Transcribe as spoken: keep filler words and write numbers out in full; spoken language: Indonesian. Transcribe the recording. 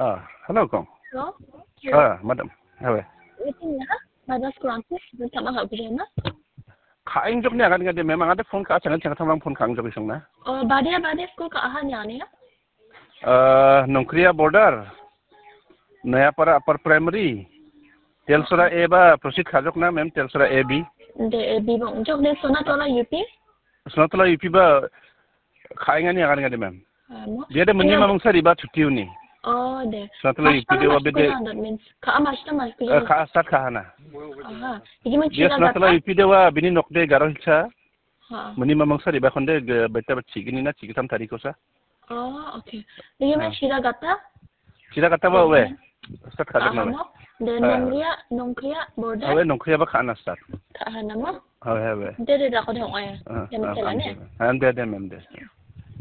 Ah, halo Kong. Halo? Ah, madam. Hawe. Meeting ya? Pada sekolah aku, sama nggak berjana? Kain jok ni akan ngade memang ada phone ka jangan jangan tamang phone kang jok isong na. Oh, badai badai sekolah ke ahan ya nih ya? Eh, Nongkria border. Naya para upper primary. Telsura A ba proceed khajok na mem Telsura A B. De bibang jok de sona tola U P? Sunatula U P ba kain ngani akan ngade mem. Mo? Dia ada minimum sari ba cuti uni. Oh, de. Sunatula U P dia wa bede. That means ka amas ta mas Eh, kuja. ka start ka hana. Aha. Jadi macam Dia sunatula U P dia wa bini nokde garo hilcha. Ha. Minimum sari ba konde beta ba cigini na cigitam tariko sa. Oh, okay. Jadi macam sila gata? Sila kata ba we. Start khajok na we. De nongria nongria border? Hawe nongkria ba ka na start. Ka ahan mo? Hawe hawe. De de ako dong ay. Yang macam ni. Ande ade mem de.